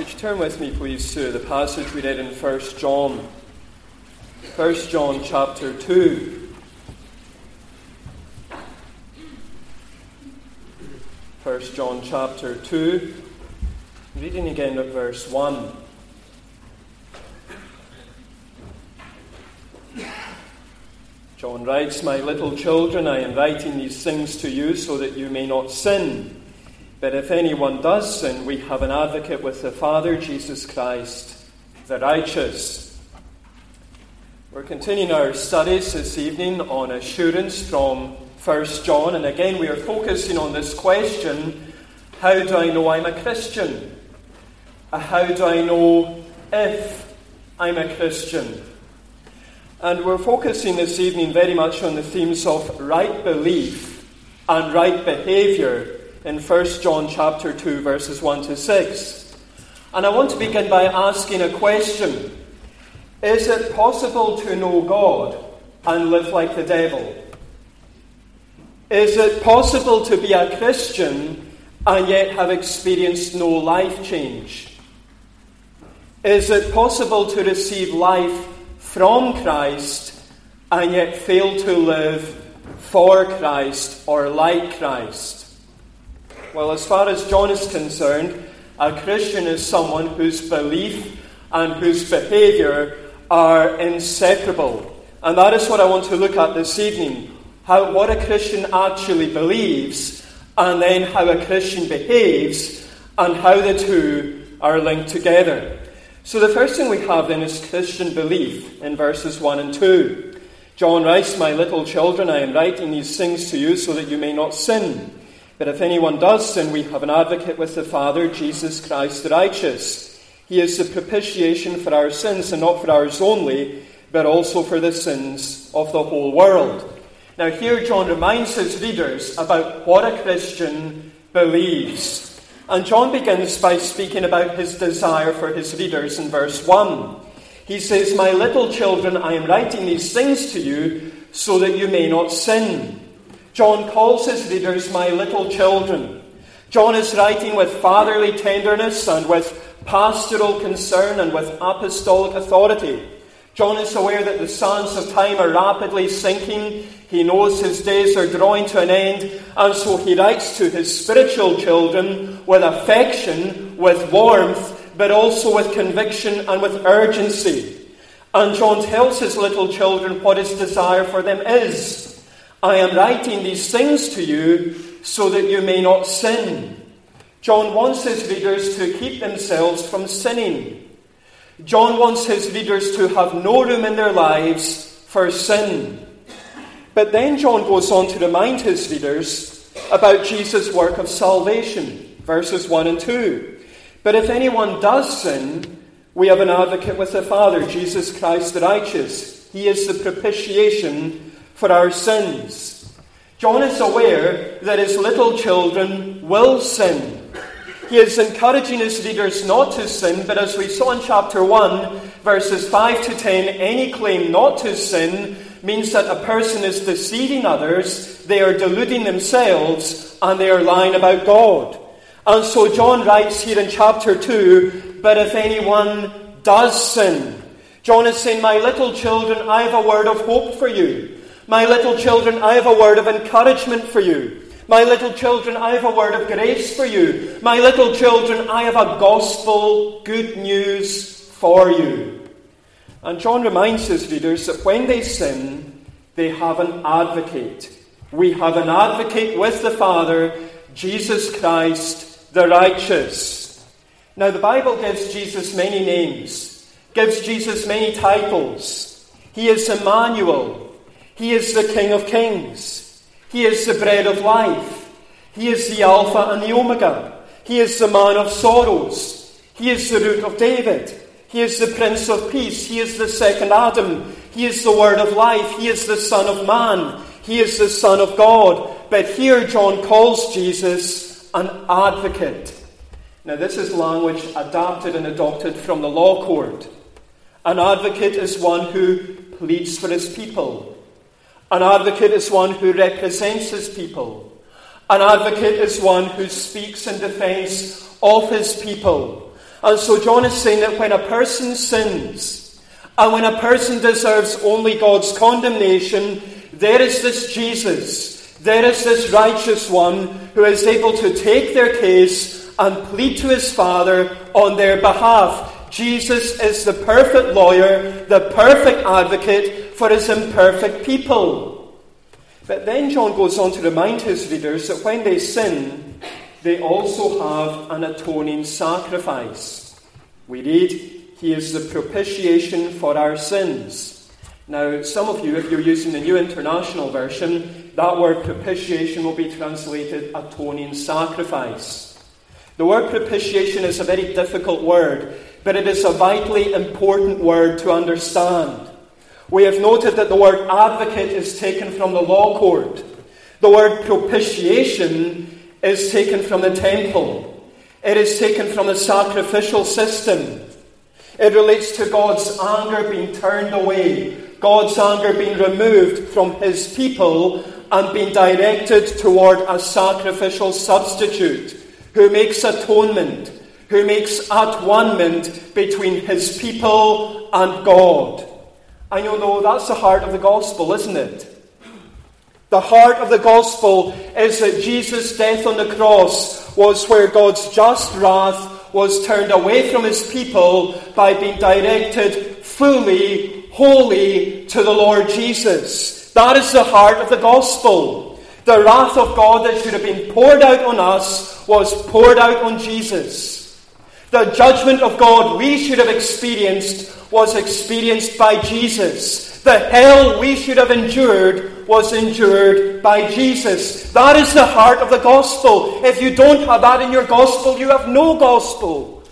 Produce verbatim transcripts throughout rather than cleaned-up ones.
Could you turn with me, please, to the passage we read in First John? First John chapter two. First John chapter two. Reading again at verse one. John writes, "My little children, I am writing these things to you so that you may not sin. But if anyone does sin, we have an advocate with the Father, Jesus Christ, the righteous." We're continuing our studies this evening on assurance from First John. And again, we are focusing on this question, how do I know I'm a Christian? How do I know if I'm a Christian? And we're focusing this evening very much on the themes of right belief and right behaviour in First John chapter two, verses one to six. And I want to begin by asking a question. Is it possible to know God and live like the devil? Is it possible to be a Christian and yet have experienced no life change? Is it possible to receive life from Christ and yet fail to live for Christ or like Christ? Well, as far as John is concerned, a Christian is someone whose belief and whose behaviour are inseparable. And that is what I want to look at this evening. How, what a Christian actually believes, and then how a Christian behaves, and how the two are linked together. So the first thing we have then is Christian belief in verses one and two. John writes, "My little children, I am writing these things to you so that you may not sin. But if anyone does sin, we have an advocate with the Father, Jesus Christ the righteous. He is the propitiation for our sins, and not for ours only, but also for the sins of the whole world." Now here John reminds his readers about what a Christian believes. And John begins by speaking about his desire for his readers in verse one. He says, "My little children, I am writing these things to you so that you may not sin." John calls his readers my little children. John is writing with fatherly tenderness and with pastoral concern and with apostolic authority. John is aware that the sands of time are rapidly sinking. He knows his days are drawing to an end, and so he writes to his spiritual children with affection, with warmth, but also with conviction and with urgency. And John tells his little children what his desire for them is. "I am writing these things to you so that you may not sin." John wants his readers to keep themselves from sinning. John wants his readers to have no room in their lives for sin. But then John goes on to remind his readers about Jesus' work of salvation, verses one and two. "But if anyone does sin, we have an advocate with the Father, Jesus Christ the righteous. He is the propitiation for our sins." John is aware that his little children will sin. He is encouraging his readers not to sin, but as we saw in chapter one, verses five to ten, any claim not to sin means that a person is deceiving others, they are deluding themselves, and they are lying about God. And so John writes here in chapter two, "But if anyone does sin," John is saying, "My little children, I have a word of hope for you. My little children, I have a word of encouragement for you. My little children, I have a word of grace for you. My little children, I have a gospel good news for you." And John reminds his readers that when they sin, they have an advocate. We have an advocate with the Father, Jesus Christ the righteous. Now the Bible gives Jesus many names, gives Jesus many titles. He is Emmanuel. He is the King of Kings. He is the bread of life. He is the Alpha and the Omega. He is the man of sorrows. He is the root of David. He is the Prince of Peace. He is the second Adam. He is the Word of life. He is the Son of Man. He is the Son of God. But here John calls Jesus an advocate. Now this is language adapted and adopted from the law court. An advocate is one who pleads for his people. An advocate is one who represents his people. An advocate is one who speaks in defense of his people. And so John is saying that when a person sins, and when a person deserves only God's condemnation, there is this Jesus, there is this righteous one who is able to take their case and plead to his Father on their behalf. Jesus is the perfect lawyer, the perfect advocate for his imperfect people. But then John goes on to remind his readers that when they sin, they also have an atoning sacrifice. We read, he is the propitiation for our sins. Now, some of you, if you're using the New International Version, that word propitiation will be translated atoning sacrifice. The word propitiation is a very difficult word, but it is a vitally important word to understand. We have noted that the word advocate is taken from the law court. The word propitiation is taken from the temple. It is taken from the sacrificial system. It relates to God's anger being turned away, God's anger being removed from his people and being directed toward a sacrificial substitute who makes atonement, who makes at-one-ment between his people and God. And you know, that's the heart of the gospel, isn't it? The heart of the gospel is that Jesus' death on the cross was where God's just wrath was turned away from his people by being directed fully, wholly to the Lord Jesus. That is the heart of the gospel. The wrath of God that should have been poured out on us was poured out on Jesus. The judgment of God we should have experienced was experienced by Jesus. The hell we should have endured was endured by Jesus. That is the heart of the gospel. If you don't have that in your gospel, you have no gospel.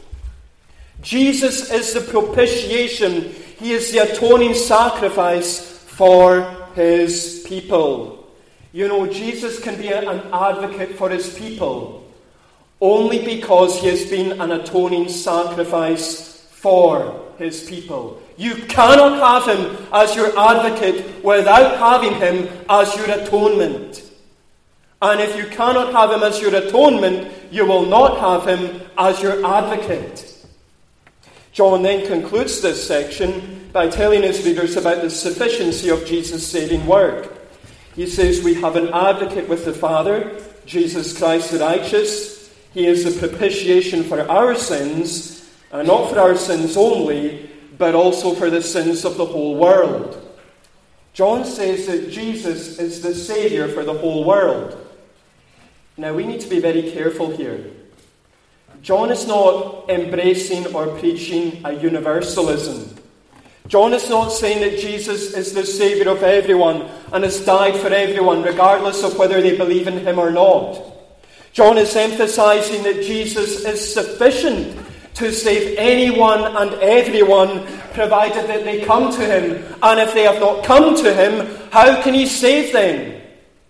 Jesus is the propitiation. He is the atoning sacrifice for his people. You know, Jesus can be an advocate for his people only because he has been an atoning sacrifice for his people. You cannot have him as your advocate without having him as your atonement. And if you cannot have him as your atonement, you will not have him as your advocate. John then concludes this section by telling his readers about the sufficiency of Jesus' saving work. He says, we have an advocate with the Father, Jesus Christ the righteous. He is the propitiation for our sins, and not for our sins only, but also for the sins of the whole world. John says that Jesus is the Saviour for the whole world. Now we need to be very careful here. John is not embracing or preaching a universalism. John is not saying that Jesus is the Saviour of everyone and has died for everyone, regardless of whether they believe in him or not. John is emphasizing that Jesus is sufficient to save anyone and everyone, provided that they come to him. And if they have not come to him, how can he save them?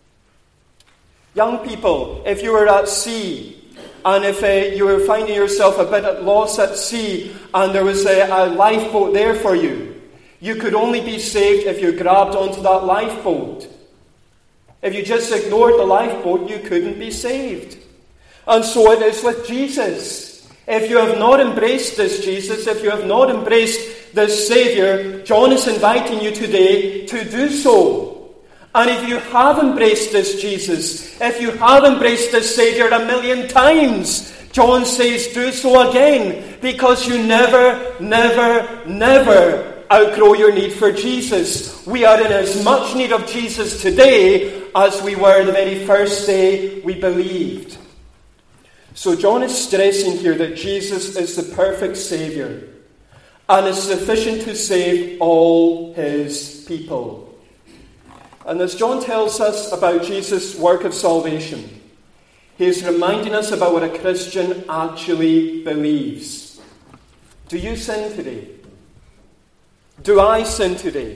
Young people, if you were at sea, and if uh, you were finding yourself a bit at loss at sea, and there was a, a lifeboat there for you, you could only be saved if you grabbed onto that lifeboat. If you just ignored the lifeboat, you couldn't be saved. And so it is with Jesus. If you have not embraced this Jesus, if you have not embraced this Saviour, John is inviting you today to do so. And if you have embraced this Jesus, if you have embraced this Saviour a million times, John says do so again, because you never, never, never outgrow your need for Jesus. We are in as much need of Jesus today as we were the very first day we believed. So John is stressing here that Jesus is the perfect Saviour and is sufficient to save all his people. And as John tells us about Jesus' work of salvation, he is reminding us about what a Christian actually believes. Do you sin today? Do I sin today?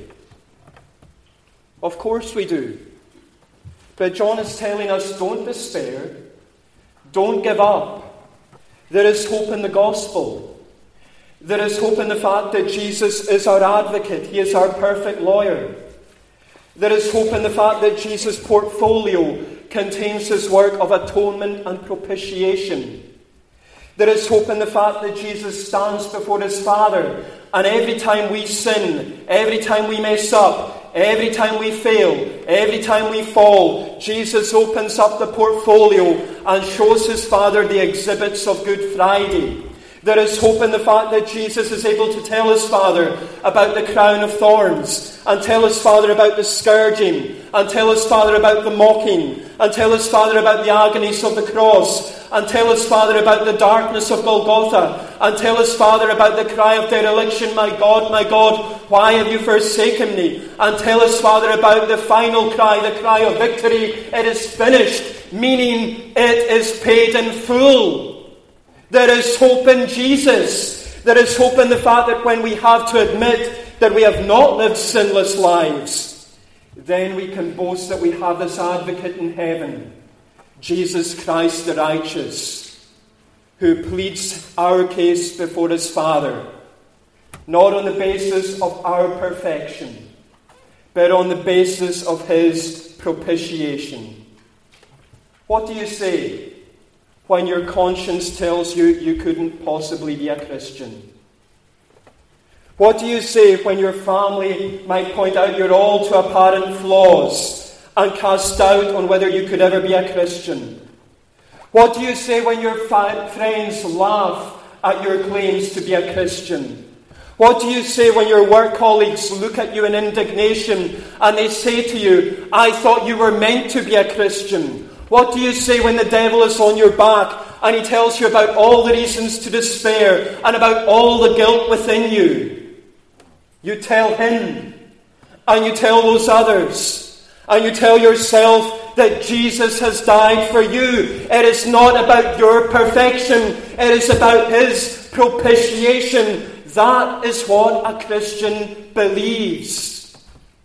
Of course we do. But John is telling us, don't despair. Don't give up. There is hope in the gospel. There is hope in the fact that Jesus is our advocate. He is our perfect lawyer. There is hope in the fact that Jesus' portfolio contains his work of atonement and propitiation. There is hope in the fact that Jesus stands before his Father, and every time we sin, every time we mess up, every time we fail, every time we fall, Jesus opens up the portfolio and shows his Father the exhibits of Good Friday. There is hope in the fact that Jesus is able to tell his Father about the crown of thorns, and tell his Father about the scourging, and tell his Father about the mocking, and tell his Father about the agonies of the cross, and tell his Father about the darkness of Golgotha, and tell his Father about the cry of dereliction, "My God, my God, why have you forsaken me?" And tell his Father about the final cry, the cry of victory, "It is finished," meaning it is paid in full. There is hope in Jesus. There is hope in the fact that when we have to admit that we have not lived sinless lives, then we can boast that we have this advocate in heaven, Jesus Christ the righteous, who pleads our case before his Father, not on the basis of our perfection, but on the basis of his propitiation. What do you say when your conscience tells you you couldn't possibly be a Christian? What do you say when your family might point out your all too apparent flaws and cast doubt on whether you could ever be a Christian? What do you say when your fa- friends laugh at your claims to be a Christian? What do you say when your work colleagues look at you in indignation and they say to you, "I thought you were meant to be a Christian"? What do you say when the devil is on your back and he tells you about all the reasons to despair and about all the guilt within you? You tell him, and you tell those others, and you tell yourself that Jesus has died for you. It is not about your perfection. It is about his propitiation. That is what a Christian believes.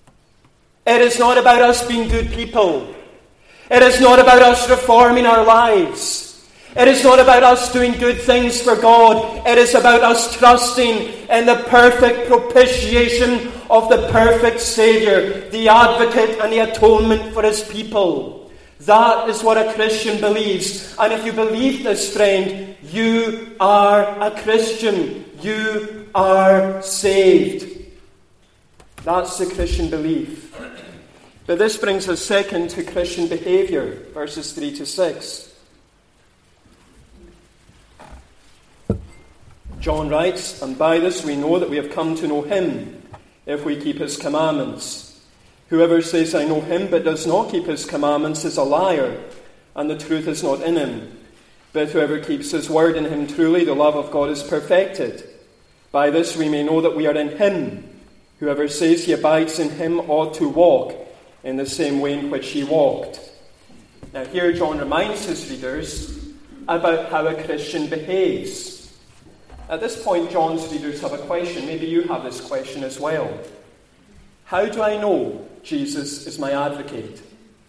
It is not about us being good people. It is not about us reforming our lives. It is not about us doing good things for God. It is about us trusting in the perfect propitiation of the perfect Saviour, the advocate and the atonement for his people. That is what a Christian believes. And if you believe this, friend, you are a Christian. You are saved. That's the Christian belief. But this brings us second to Christian behaviour, verses three to six. John writes, "And by this we know that we have come to know him, if we keep his commandments. Whoever says, 'I know him,' but does not keep his commandments is a liar, and the truth is not in him. But whoever keeps his word, in him truly the love of God is perfected. By this we may know that we are in him. Whoever says he abides in him ought to walk in the same way in which he walked." Now here John reminds his readers about how a Christian behaves. At this point, John's readers have a question. Maybe you have this question as well. How do I know Jesus is my advocate?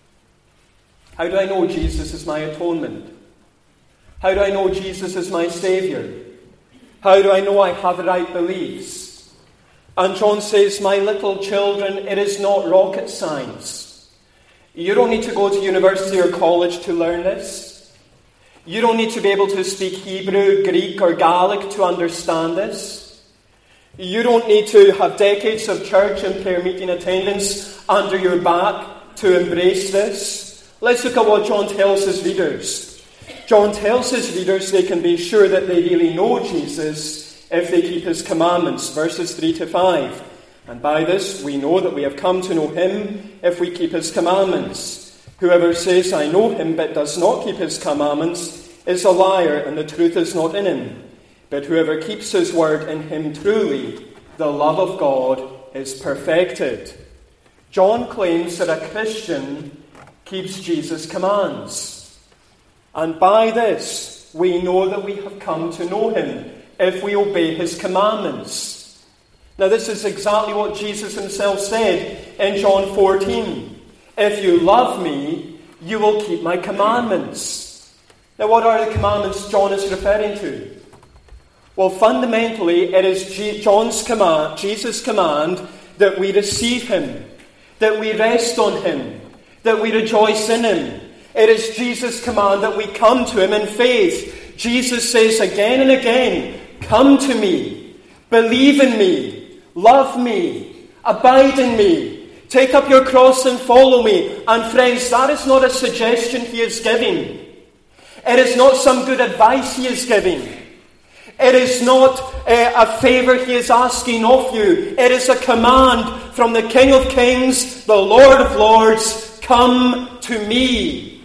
How do I know Jesus is my atonement? How do I know Jesus is my Saviour? How do I know I have the right beliefs? And John says, "My little children, it is not rocket science. You don't need to go to university or college to learn this. You don't need to be able to speak Hebrew, Greek, or Gaelic to understand this. You don't need to have decades of church and prayer meeting attendance under your back to embrace this." Let's look at what John tells his readers. John tells his readers they can be sure that they really know Jesus if they keep his commandments. Verses three to five. "And by this we know that we have come to know him if we keep his commandments. Whoever says, 'I know him,' but does not keep his commandments is a liar, and the truth is not in him. But whoever keeps his word, in him truly the love of God is perfected." John claims that a Christian keeps Jesus' commands. And by this we know that we have come to know him if we obey his commandments. Now this is exactly what Jesus himself said in John fourteen. "If you love me, you will keep my commandments." Now what are the commandments John is referring to? Well, fundamentally it is G- John's command, Jesus' command, that we receive him, that we rest on him, that we rejoice in him. It is Jesus' command that we come to him in faith. Jesus says again and again, come to me, believe in me, love me, abide in me, take up your cross and follow me. And friends, that is not a suggestion he is giving. It is not some good advice he is giving. It is not uh, a favour he is asking of you. It is a command from the King of Kings, the Lord of Lords, come to me.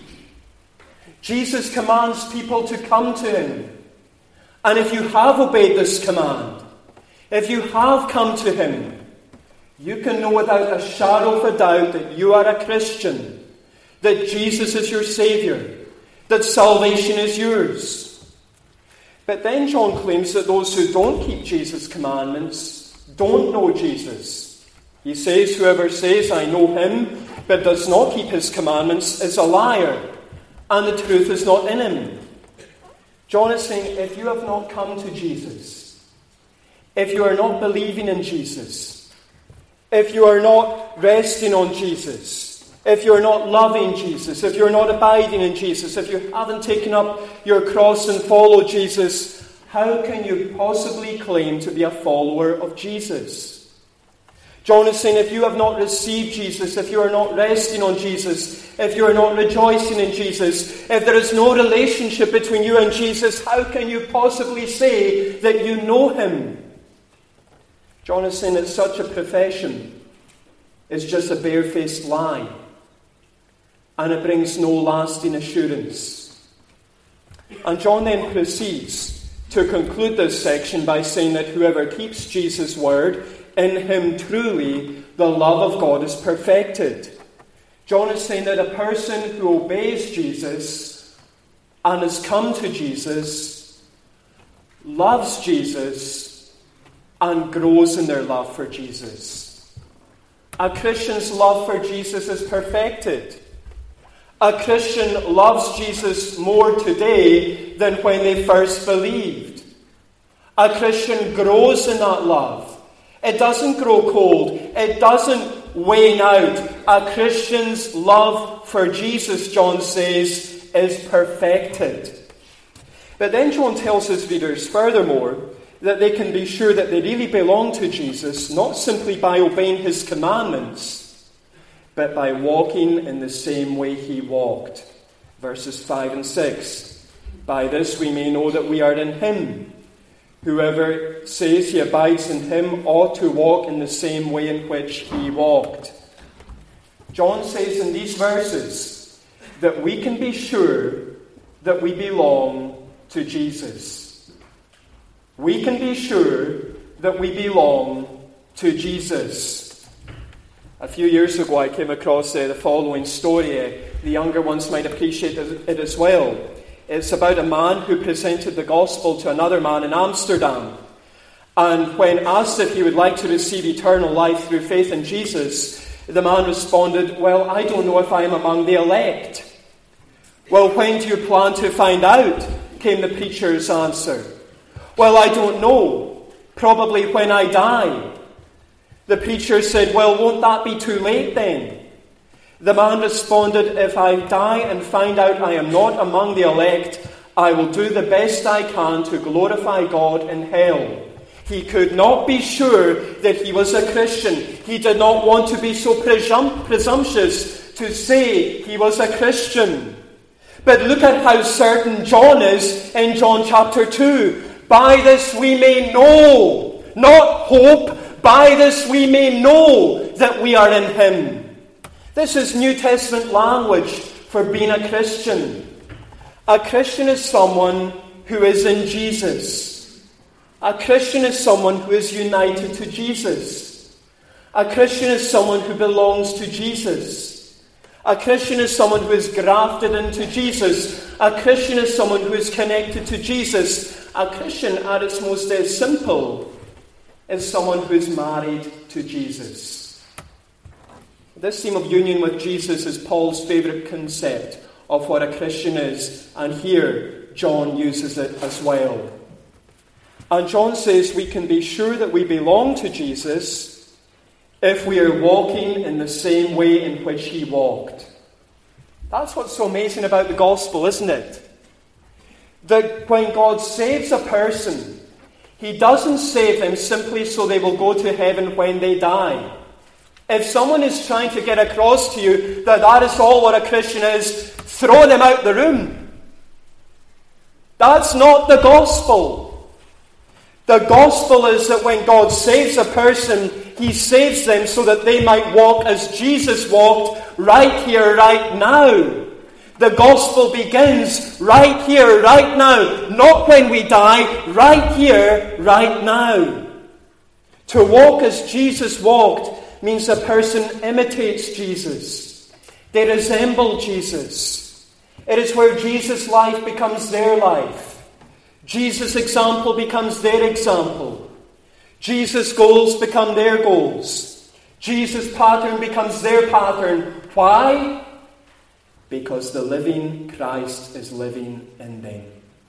Jesus commands people to come to him. And if you have obeyed this command, if you have come to him, you can know without a shadow of a doubt that you are a Christian, that Jesus is your Saviour, that salvation is yours. But then John claims that those who don't keep Jesus' commandments don't know Jesus. He says, whoever says, I know him, but does not keep his commandments is a liar, and the truth is not in him. John is saying, if you have not come to Jesus, if you are not believing in Jesus, if you are not resting on Jesus, if you're not loving Jesus, if you're not abiding in Jesus, if you haven't taken up your cross and followed Jesus, how can you possibly claim to be a follower of Jesus? John is saying, if you have not received Jesus, if you are not resting on Jesus, if you are not rejoicing in Jesus, if there is no relationship between you and Jesus, how can you possibly say that you know him? John is saying that such a profession is just a barefaced lie, and it brings no lasting assurance. And John then proceeds to conclude this section by saying that whoever keeps Jesus' word, in him truly the love of God is perfected. John is saying that a person who obeys Jesus and has come to Jesus, loves Jesus, and grows in their love for Jesus. A Christian's love for Jesus is perfected. A Christian loves Jesus more today than when they first believed. A Christian grows in that love. It doesn't grow cold. It doesn't wane out. A Christian's love for Jesus, John says, is perfected. But then John tells his readers, furthermore, that they can be sure that they really belong to Jesus, not simply by obeying his commandments, but by walking in the same way he walked. Verses five and six. By this we may know that we are in him. Whoever says he abides in him ought to walk in the same way in which he walked. John says in these verses that we can be sure that we belong to Jesus. We can be sure that we belong to Jesus. A few years ago, I came across uh, the following story. Uh, the younger ones might appreciate it as well. It's about a man who presented the gospel to another man in Amsterdam. And when asked if he would like to receive eternal life through faith in Jesus, the man responded, well, I don't know if I am among the elect. Well, when do you plan to find out? Came the preacher's answer. Well, I don't know. Probably when I die. The preacher said, well, won't that be too late then? The man responded, if I die and find out I am not among the elect, I will do the best I can to glorify God in hell. He could not be sure that he was a Christian. He did not want to be so presum- presumptuous to say he was a Christian. But look at how certain John is in John chapter two. By this we may know, not hope, by this we may know that we are in him. This is New Testament language for being a Christian. A Christian is someone who is in Jesus. A Christian is someone who is united to Jesus. A Christian is someone who belongs to Jesus. A Christian is someone who is grafted into Jesus. A Christian is someone who is connected to Jesus. A Christian, at its most simple, is someone who is married to Jesus. This theme of union with Jesus is Paul's favourite concept of what a Christian is, and here John uses it as well. And John says we can be sure that we belong to Jesus if we are walking in the same way in which he walked. That's what's so amazing about the gospel, isn't it? that when God saves a person, He doesn't save them simply so they will go to heaven when they die. If someone is trying to get across to you that that is all what a Christian is, throw them out the room. That's not the gospel. The gospel is that when God saves a person, He saves them so that they might walk as Jesus walked right here, right now. The gospel begins right here, right now. Not when we die, right here, right now. To walk as Jesus walked means a person imitates Jesus. They resemble Jesus. It is where Jesus' life becomes their life. Jesus' example becomes their example. Jesus' goals become their goals. Jesus' pattern becomes their pattern. Why? Because the living Christ is living in them.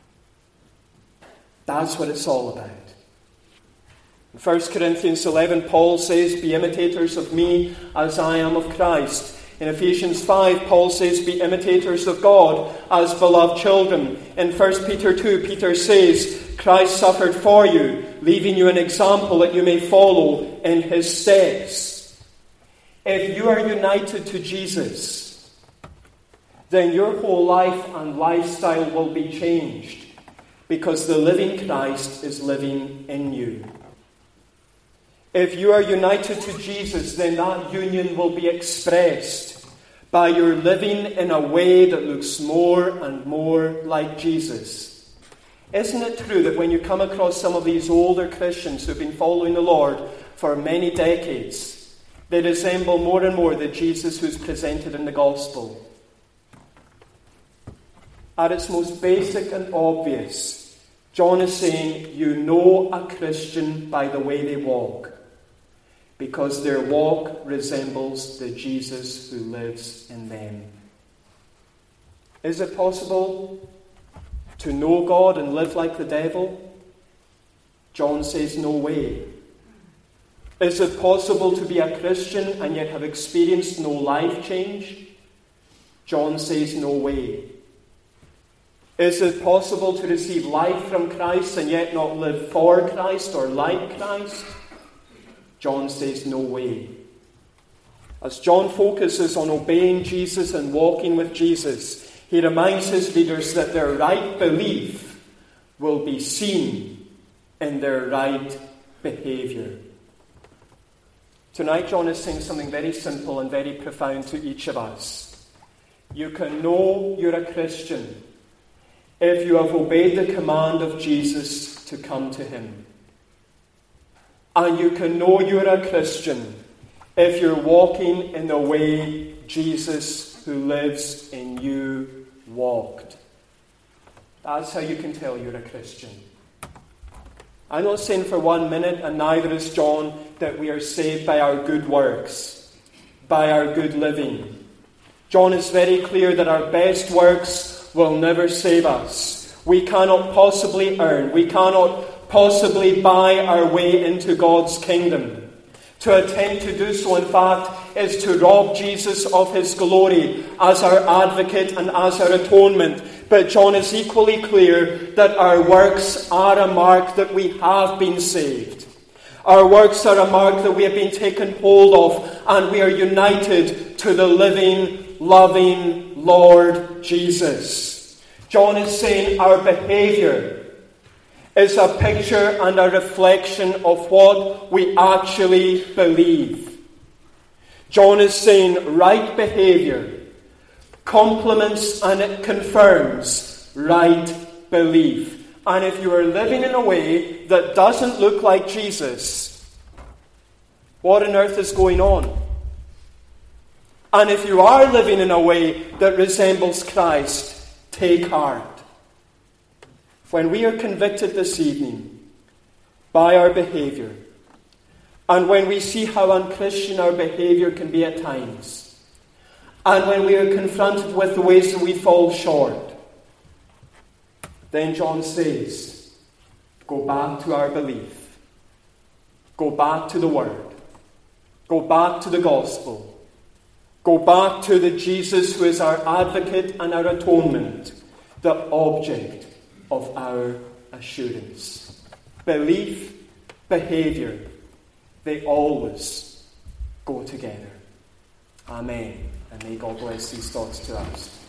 That's what it's all about. In First Corinthians eleven, Paul says, "Be imitators of me as I am of Christ." In Ephesians five, Paul says, "Be imitators of God as beloved children." In First Peter two, Peter says, "Christ suffered for you, leaving you an example that you may follow in His steps." If you are united to Jesus, then your whole life and lifestyle will be changed, because the living Christ is living in you. If you are united to Jesus, then that union will be expressed by your living in a way that looks more and more like Jesus. Isn't it true that when you come across some of these older Christians who've been following the Lord for many decades, they resemble more and more the Jesus who's presented in the gospel? At its most basic and obvious, John is saying, you know a Christian by the way they walk, because their walk resembles the Jesus who lives in them. Is it possible to know God and live like the devil? John says, no way. Is it possible to be a Christian and yet have experienced no life change? John says, no way. Is it possible to receive life from Christ and yet not live for Christ or like Christ? John says, no way. As John focuses on obeying Jesus and walking with Jesus, he reminds his readers that their right belief will be seen in their right behaviour. Tonight, John is saying something very simple and very profound to each of us. You can know you're a Christian if you have obeyed the command of Jesus to come to Him. And you can know you're a Christian if you're walking in the way Jesus, who lives in you, walked. That's how you can tell you're a Christian. I'm not saying for one minute, and neither is John, that we are saved by our good works, by our good living. John is very clear that our best works will never save us. We cannot possibly earn, we cannot possibly buy our way into God's kingdom. To attempt to do so, in fact, is to rob Jesus of His glory as our advocate and as our atonement. But John is equally clear that our works are a mark that we have been saved. Our works are a mark that we have been taken hold of, and we are united to the living, loving Lord Jesus. John is saying our behaviour is a picture and a reflection of what we actually believe. John is saying right behaviour complements and it confirms right belief. And if you are living in a way that doesn't look like Jesus, what on earth is going on? And if you are living in a way that resembles Christ, take heart. When we are convicted this evening by our behaviour, and when we see how unchristian our behaviour can be at times, and when we are confronted with the ways that we fall short, then John says, go back to our belief. Go back to the Word. Go back to the Gospel. Go back to the Jesus who is our advocate and our atonement, the object of our assurance. Belief, behaviour, they always go together. Amen. And may God bless these thoughts to us.